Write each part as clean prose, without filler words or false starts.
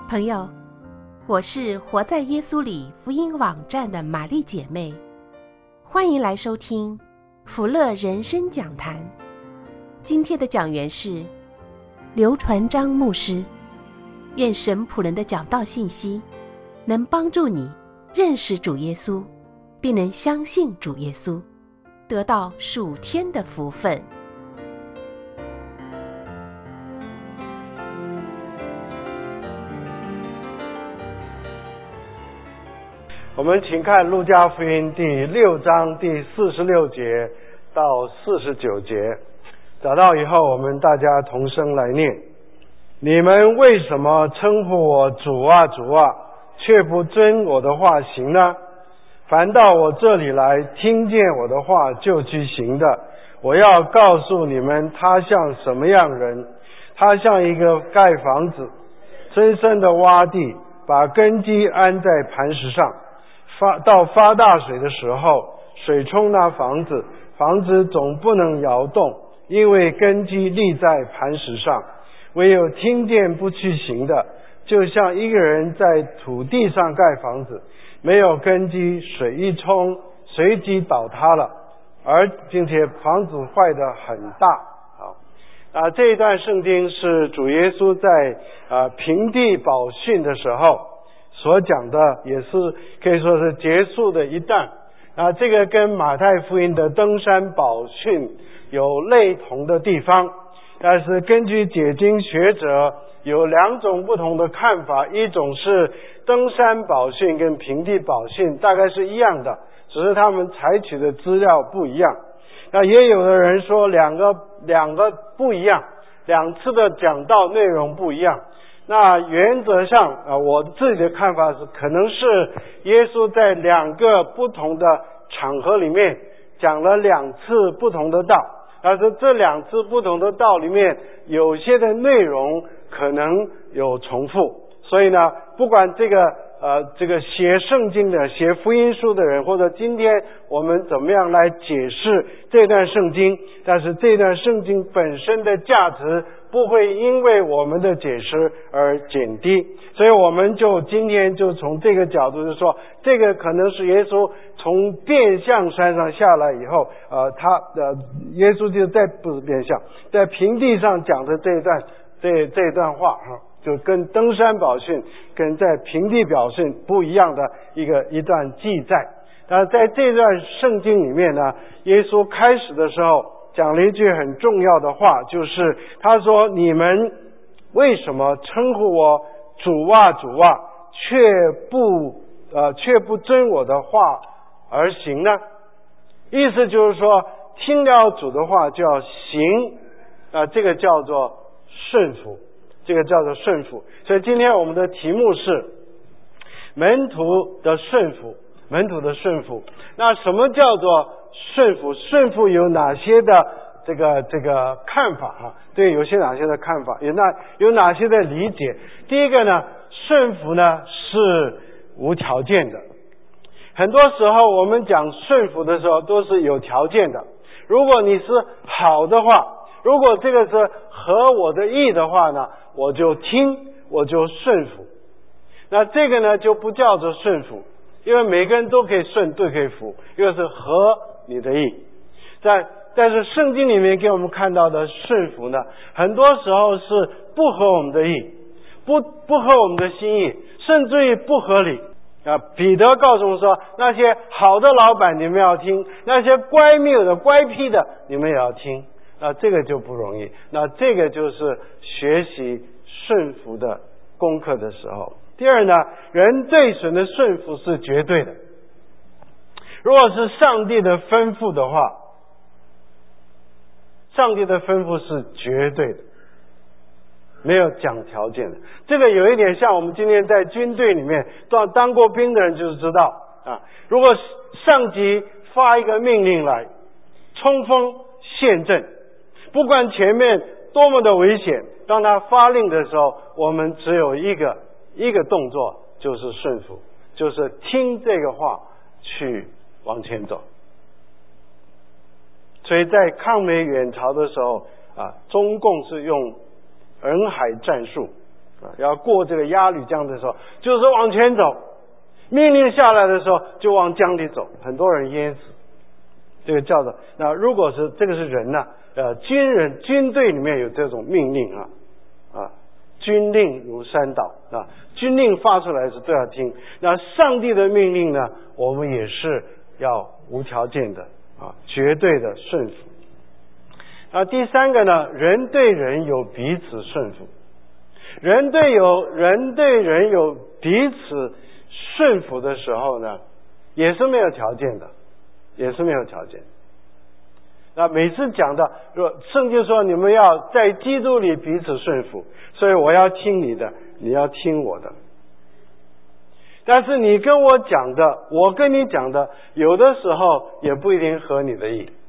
朋友，我是活在耶稣里福音网站的玛丽姐妹，欢迎来收听福乐人生讲坛。今天的讲员是刘传章牧师。愿神仆人的讲道信息能帮助你认识主耶稣，并能相信主耶稣，得到属天的福分。 我们请看路加福音第6章第46节到49节，找到以后我们大家同声来念。你们为什么称呼我主啊主啊，却不遵我的话行呢？凡到我这里来听见我的话就去行的，我要告诉你们，他像什么样人？他像一个盖房子，深深的挖地，把根基安在磐石上。到发大水的时候，水冲那房子，房子总不能摇动，因为根基立在磐石上。唯有听见不去行的，就像一个人在土地上盖房子，没有根基，水一冲，随即倒塌了，并且房子坏得很大。这一段圣经是主耶稣在平地宝训的时候所讲的，也是可以说是结束的一段。这个跟马太福音的登山宝训有类同的地方，但是根据解经学者有2种不同的看法，一种是登山宝训跟平地宝训大概是一样的，只是他们采取的资料不一样。也有的人说两个不一样，2次的讲道内容不一样。那原则上我自己的看法是，可能是耶稣在2个不同的场合里面讲了2次不同的道，但是这2次不同的道里面有些的内容可能有重复，所以呢，不管这个写圣经的、写福音书的人，或者今天我们怎么样来解释这段圣经，但是这段圣经本身的价值不会因为我们的解释而减低。所以我们今天就从这个角度就说，这个可能是耶稣从变相山上下来以后，耶稣就不是变相，在平地上讲的这段话就跟登山宝训跟在平地宝训不一样的一段记载。在这段圣经里面呢，耶稣开始的时候讲了一句很重要的话，就是他说，你们为什么称呼我主啊主啊，却不遵我的话而行呢？意思就是说，听了主的话就要行，这个叫做顺服，所以今天我们的题目是门徒的顺服。那什么叫做顺服？顺服有哪些的这个看法对，有些哪些的看法，有哪些的理解？第一个呢，顺服呢是无条件的。很多时候我们讲顺服的时候都是有条件的。如果你是好的话，如果这个是合我的意的话呢，我就听，我就顺服。那这个呢就不叫做顺服，因为每个人都可以顺，都可以服，因为是合你的意。但是圣经里面给我们看到的顺服呢，很多时候是不合我们的意，不合我们的心意，甚至于不合理。彼得告诉我们说，那些好的老板你们要听，那些乖谬的乖僻的你们也要听。这个就不容易。这个就是学习顺服的功课的时候。第二呢，人对神的顺服是绝对的。如果是上帝的吩咐的话，上帝的吩咐是绝对的，没有讲条件的。这个有一点像我们今天在军队里面当过兵的人就是知道如果上级发一个命令来，冲锋陷阵，不管前面多么的危险，当他发令的时候，我们只有一个动作，就是顺服，就是听这个话去往前走。所以在抗美援朝的时候中共是用人海战术要过这个鸭绿江的时候，就是往前走；命令下来的时候，就往江里走，很多人淹死。这个叫做那如果是这个是人呢、军队里面有这种命令军令如山倒军令发出来是都要听。那上帝的命令呢，我们也是要无条件的绝对的顺服。第三个呢，人对人有彼此顺服。人对人有彼此顺服的时候呢，也是没有条件的，也是没有条件。那每次讲到圣经说你们要在基督里彼此顺服，所以我要听你的，你要听我的。但是你跟我讲的，我跟你讲的，有的时候也不一定合你的意，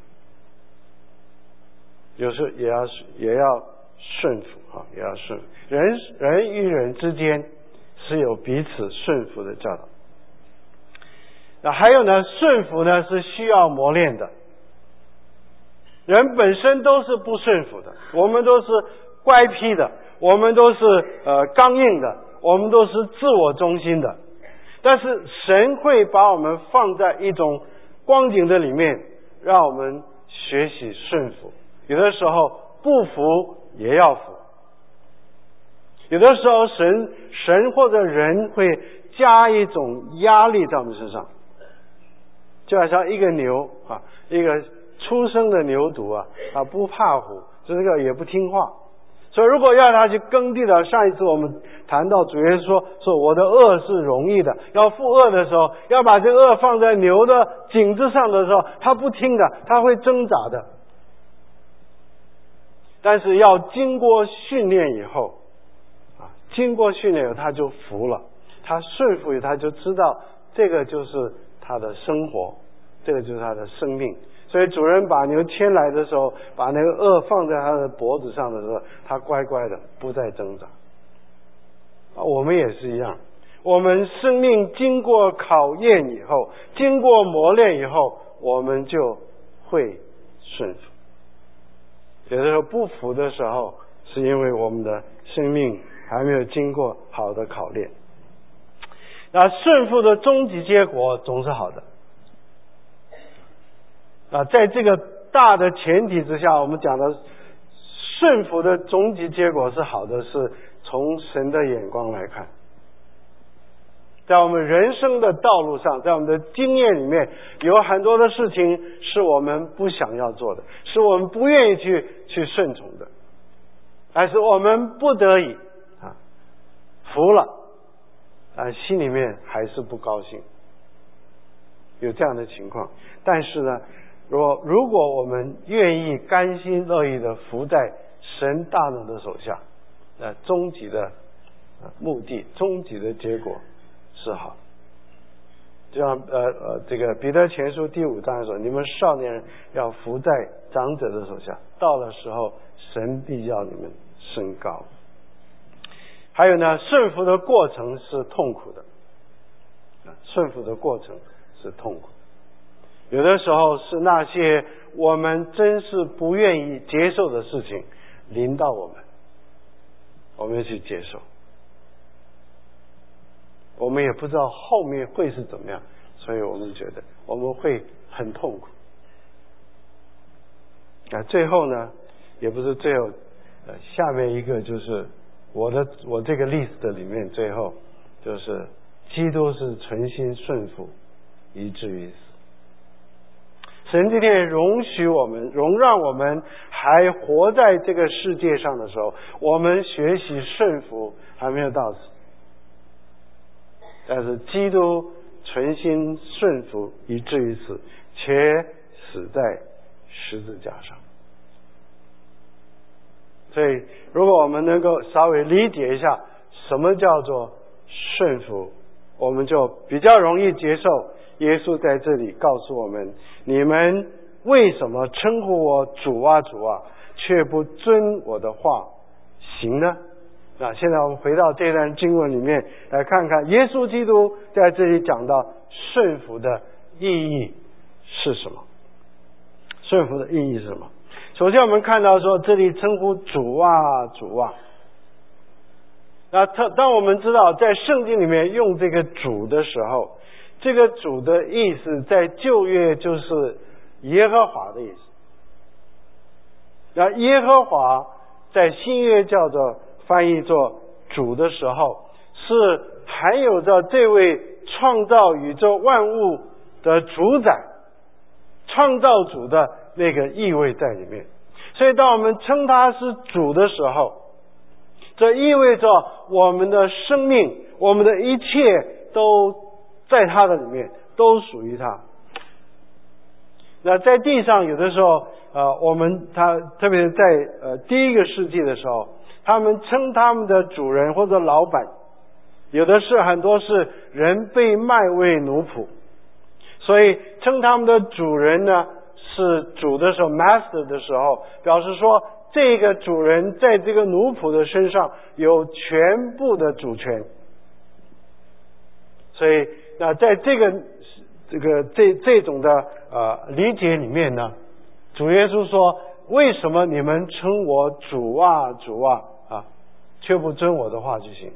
有时也要顺服也要顺服。人与人之间是有彼此顺服的教导。那还有呢，顺服呢是需要磨练的。人本身都是不顺服的，我们都是乖僻的，我们都是刚硬的，我们都是自我中心的。但是神会把我们放在一种光景的里面，让我们学习顺服。有的时候不服也要服，有的时候神或者人会加一种压力在我们身上，就好像一个牛一个出生的牛犊不怕虎，这个也不听话。所以如果要他去耕地的，上一次我们谈到主耶稣说我的轭是容易的，要负轭的时候，要把这个轭放在牛的颈子上的时候，他不听的，他会挣扎的。但是要经过训练以后他就服了，他顺服以后他就知道这个就是他的生活，这个就是他的生命。所以主人把牛牵来的时候，把那个轭放在他的脖子上的时候，他乖乖的不再挣扎。我们也是一样，我们生命经过考验以后，经过磨练以后，我们就会顺服。有的时候不服的时候，是因为我们的生命还没有经过好的考验。那顺服的终极结果总是好的。在这个大的前提之下，我们讲的顺服的终极结果是好的，是从神的眼光来看。在我们人生的道路上，在我们的经验里面，有很多的事情是我们不想要做的，是我们不愿意去顺从的，但是我们不得已服了，心里面还是不高兴，有这样的情况。但是呢，如果我们愿意甘心乐意的服在神大能的手下，终极的目的，终极的结果是好。就像这个彼得前书第5章说，你们少年人要服在长者的手下，到了时候神必要你们升高。还有呢，顺服的过程是痛苦的，顺服的过程是痛苦。有的时候是那些我们真是不愿意接受的事情临到我们，我们要去接受，我们也不知道后面会是怎么样，所以我们觉得我们会很痛苦。最后呢，也不是最后，下面一个就是我这个list里面最后就是基督是存心顺服以至于死。神今天容让我们还活在这个世界上的时候，我们学习顺服还没有到死，但是基督存心顺服以至于死，且死在十字架上。所以如果我们能够稍微理解一下什么叫做顺服，我们就比较容易接受耶稣在这里告诉我们，你们为什么称呼我主啊主啊，却不遵我的话行呢？那现在我们回到这段经文里面来看看耶稣基督在这里讲到顺服的意义是什么。顺服的意义是什么？首先我们看到说这里称呼主啊主啊， 那当我们知道在圣经里面用这个主的时候，这个主的意思在旧约就是耶和华的意思。那耶和华在新约叫做翻译作主的时候，是含有着这位创造宇宙万物的主宰、创造主的那个意味在里面。所以当我们称他是主的时候，这意味着我们的生命，我们的一切都在他的里面，都属于他。那在地上有的时候特别是在第一个世纪的时候，他们称他们的主人或者老板，有的是很多是人被卖为奴仆，所以称他们的主人呢是主的时候 master 的时候，表示说这个主人在这个奴仆的身上有全部的主权。所以那在这种的理解里面呢，主耶稣说，为什么你们称我主啊主啊却不遵我的话就行。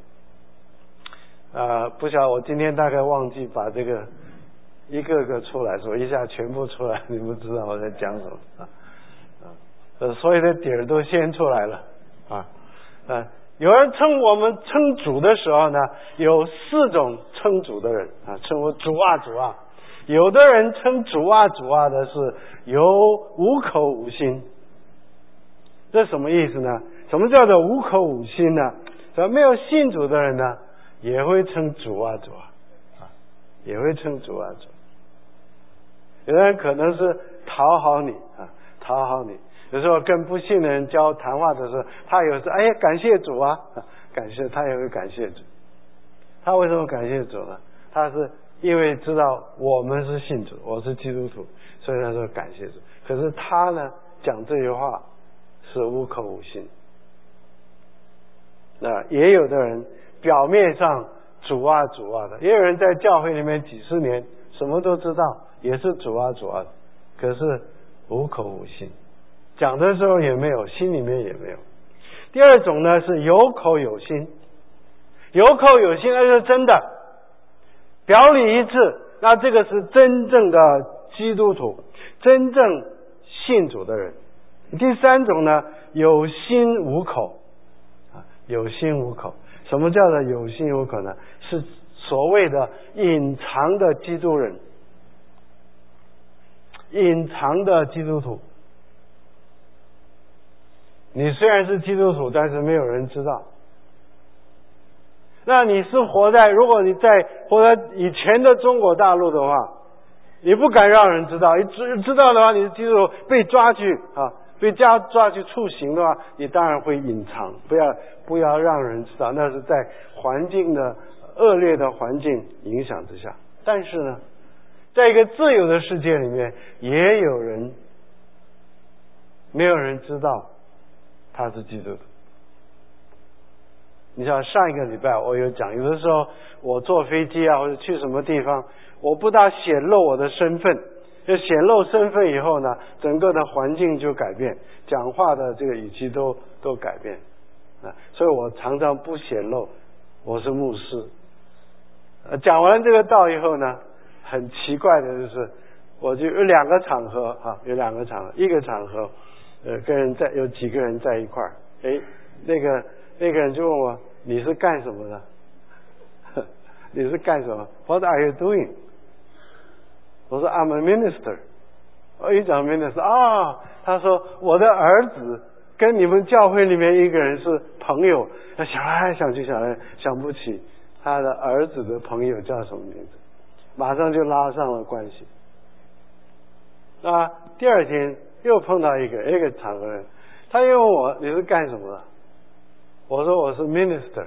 不晓得我今天大概忘记把这个一个个出来说，一下全部出来，你不知道我在讲什么所有的底儿都先出来了有人我们称主的时候呢，有4种称主的人称我主啊主啊。有的人称主啊主啊的是无口无心。这什么意思呢？什么叫做无口无心呢？没有信主的人呢，也会称主啊主啊也会称主啊主。有的人可能是讨好你讨好你。有时候跟不信的人交谈话的时候，他有时感谢主啊感谢，他也会感谢主。他为什么感谢主呢？他是因为知道我们是信主，我是基督徒，所以他说感谢主。可是他呢讲这句话是无口无心。那也有的人表面上主啊主啊的，也有人在教会里面几十年什么都知道，也是主啊主啊的，可是无口无心，讲的时候也没有，心里面也没有。第二种呢是有口有心。有口有心那是真的，表里一致，那这个是真正的基督徒，真正信主的人。第三种呢，有心无口有心无口。什么叫做有心无口呢？是所谓的隐藏的基督人，隐藏的基督徒。你虽然是基督徒，但是没有人知道。那你是如果你活在以前的中国大陆的话，你不敢让人知道，你知道的话，你是基督徒被抓去被抓去处刑的话，你当然会隐藏，不要让人知道，那是在环境的恶劣的环境影响之下。但是呢，在一个自由的世界里面，也有人没有人知道他是基督徒。你像上一个礼拜我有讲，有的时候我坐飞机或者去什么地方，我不大显露我的身份，就显露身份以后呢，整个的环境就改变，讲话的这个语气都改变所以我常常不显露我是牧师。讲完这个道以后呢，很奇怪的就是我就有两个场合一个场合有几个人在一块儿，那个人就问我，你是干什么的？你是干什么 ？What are you doing？ 我说 I'm a minister。我一讲 minister 他说我的儿子跟你们教会里面一个人是朋友，想来想去想不起他的儿子的朋友叫什么名字，马上就拉上了关系。第二天又碰到一个场合人，他又问我你是干什么的？我说我是 minister。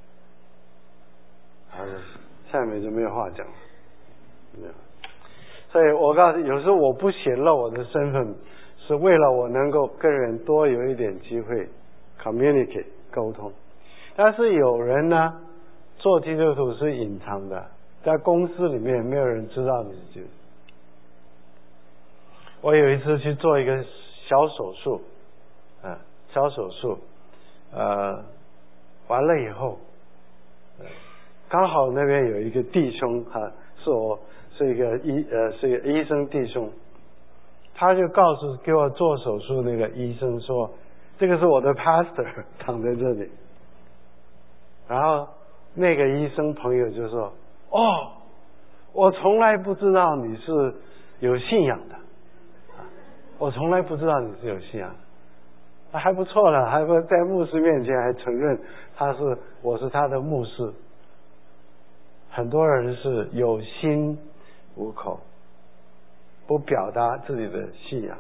下面就没有话讲了，没有。所以我告诉你，有时候我不显露我的身份，是为了我能够跟人多有一点机会 communicate 沟通。但是有人呢，做基督徒是隐藏的，在公司里面没有人知道你是基督徒。我有一次去做一个小手术，完了以后， 刚好那边有一个弟兄是一个医生弟兄，他就给我做手术那个医生说，这个是我的 pastor 躺在这里。然后那个医生朋友就说，我从来不知道你是有信仰的，我从来不知道你是有信仰的，还不错了，还不在牧师面前还承认我是他的牧师。很多人是有心无口，不表达自己的信仰。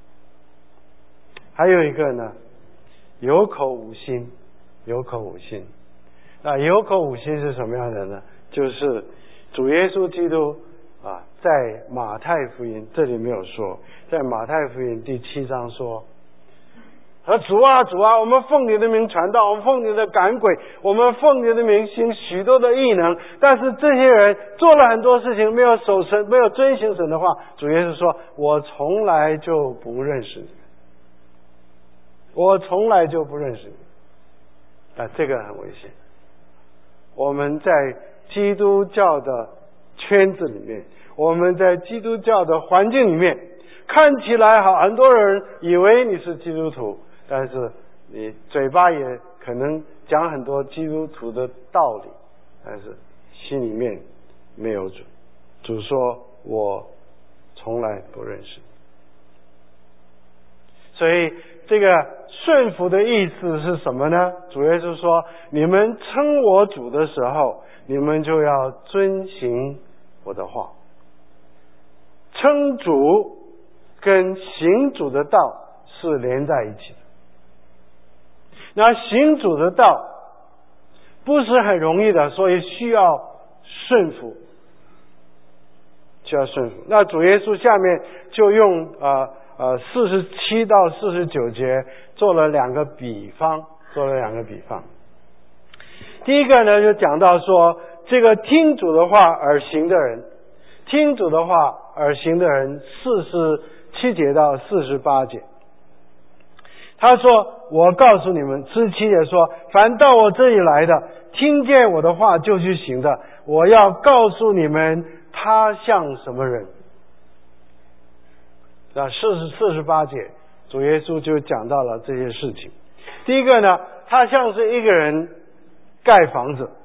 还有一个呢，有口无心。那有口无心是什么样的呢？就是主耶稣基督在马太福音这里没有说，在马太福音第7章说，主啊，我们奉你的名传道，我们奉你的赶鬼，我们奉你的名行许多的异能，但是这些人做了很多事情，没有守神，没有遵行神的话，主耶稣说，我从来就不认识你，我从来就不认识你。这个很危险。我们在基督教的圈子里面，我们在基督教的环境里面，看起来很多人以为你是基督徒，但是你嘴巴也可能讲很多基督徒的道理，但是心里面没有主。主说，我从来不认识你。所以这个顺服的意思是什么呢？主耶稣说，你们称我主的时候，你们就要遵行我的话。称主跟行主的道是连在一起的。那行主的道不是很容易的，所以需要顺服。那主耶稣下面就用47到49节做了两个比方。第一个呢，就讲到说，这个听主的话而行的人47节到48节，他说，我告诉你们，47节说，凡到我这里来的，听见我的话就去行的，我要告诉你们他像什么人。那48节主耶稣就讲到了这些事情。第一个呢，他像是一个人盖房子，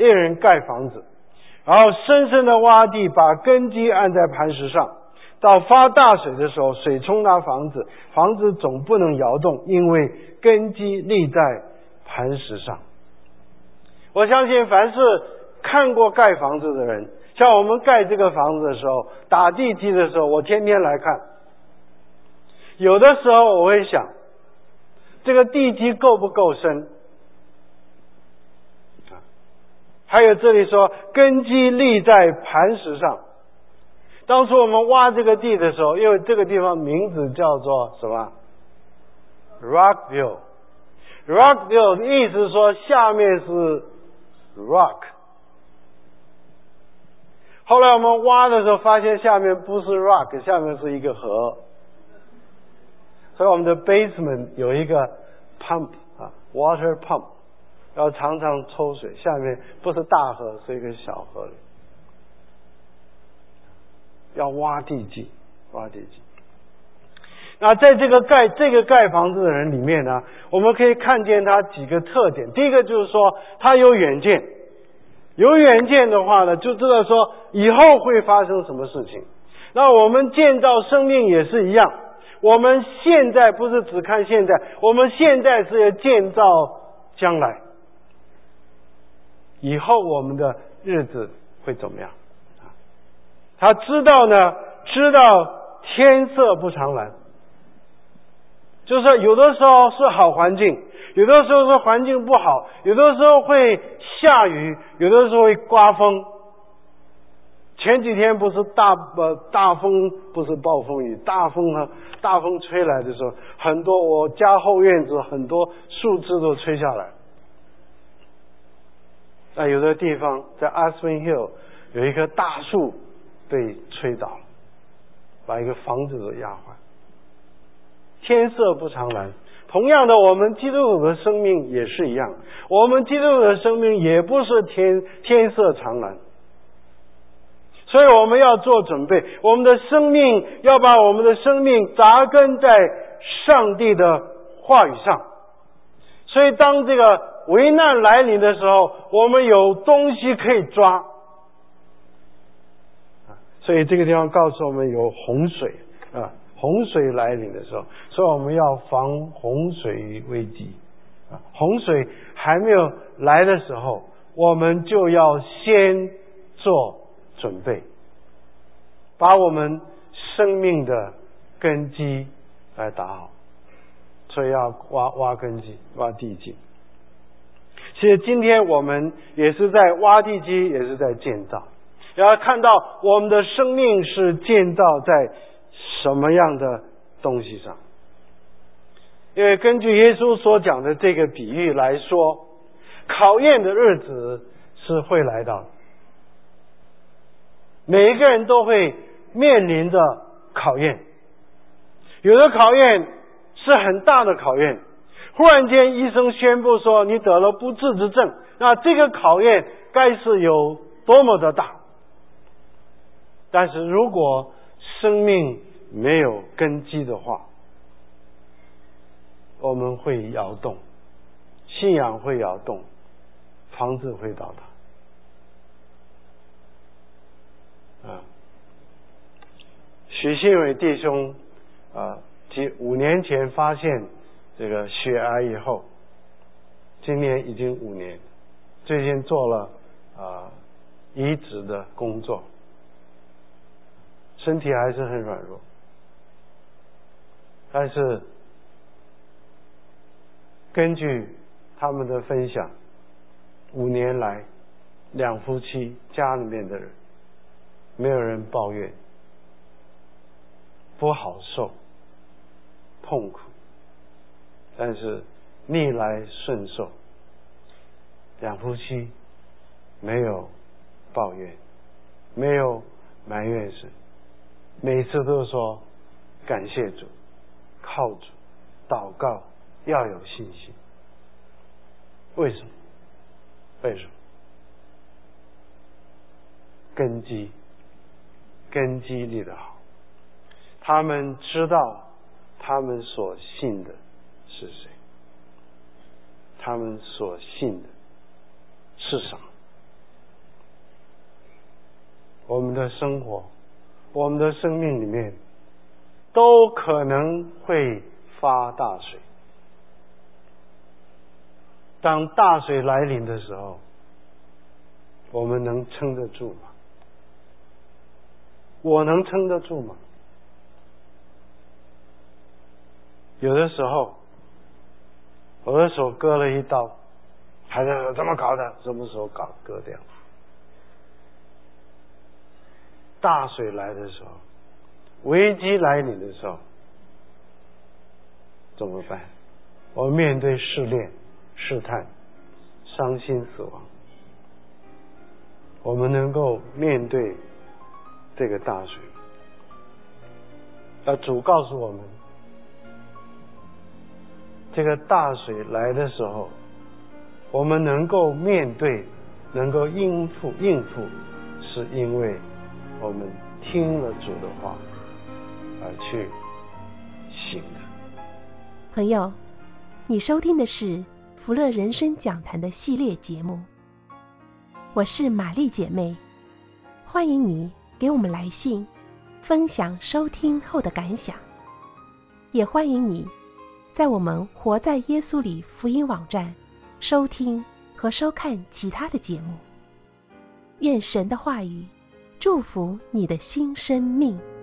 然后深深的挖地，把根基按在磐石上，到发大水的时候，水冲那房子总不能摇动，因为根基立在磐石上。我相信凡是看过盖房子的人，像我们盖这个房子的时候，打地基的时候，我天天来看，有的时候我会想，这个地基够不够深？还有这里说根基立在磐石上。当初我们挖这个地的时候，因为这个地方名字叫做什么？ Rockville 的意思是说下面是 rock。 后来我们挖的时候发现下面不是 rock， 下面是一个河，所以我们的 basement 有一个 pump water pump， 要常常抽水，下面不是大河，是一个小河里，要挖地基。那在这个盖房子的人里面呢，我们可以看见他几个特点。第一个就是说他有远见，的话呢，就知道说以后会发生什么事情。那我们建造生命也是一样，我们现在不是只看现在，我们现在是要建造将来，以后我们的日子会怎么样。他知道天色不常蓝，就是有的时候是好环境，有的时候是环境不好，有的时候会下雨，有的时候会刮风。前几天不是大风，不是暴风雨，大风吹来的时候，很多我家后院子很多树枝都吹下来。那有的地方在 Aspen Hill 有一棵大树被吹倒了，把一个房子都压坏。天色不常蓝， 同样的，我们基督徒的生命也是一样，我们基督徒的生命也不是天色常蓝，所以我们要做准备，我们的生命要把我们的生命扎根在上帝的话语上。所以当这个危难来临的时候，我们有东西可以抓。所以这个地方告诉我们有洪水啊，洪水来临的时候，所以我们要防洪水危机啊。洪水还没有来的时候，我们就要先做准备，把我们生命的根基来打好。所以要挖根基，挖地基。其实今天我们也是在挖地基，也是在建造。要看到我们的生命是建造在什么样的东西上。因为根据耶稣所讲的这个比喻来说，考验的日子是会来到的，每一个人都会面临着考验。有的考验是很大的考验，忽然间医生宣布说你得了不治之症，那这个考验该是有多么的大。但是如果生命没有根基的话，我们会摇动，信仰会摇动，房子会倒塌。许信伟弟兄5年前发现这个血癌以后，今年已经5年，最近做了移植的工作，身体还是很软弱，但是根据他们的分享，5年来两夫妻家里面的人没有人抱怨不好受痛苦，但是逆来顺受，两夫妻没有抱怨，没有埋怨神，每次都说感谢主，靠主，祷告，要有信心。为什么？为什么？根基立得好，他们知道他们所信的是谁，他们所信的是什么。我们的生活，我们的生命里面都可能会发大水。当大水来临的时候，我们能撑得住吗？我能撑得住吗？有的时候我的手割了一刀，还在说怎么搞的，什么时候割掉。大水来的时候，危机来临的时候怎么办？我们面对试炼、试探、伤心、死亡，我们能够面对这个大水。而主告诉我们，这个大水来的时候，我们能够面对，能够应付，是因为我们听了主的话而去行的。 朋友，你收听的是福乐人生讲坛的系列节目，我是玛丽姐妹，欢迎你给我们来信分享收听后的感想，也欢迎你在我们活在耶稣里福音网站收听和收看其他的节目。愿神的话语祝福你的新生命。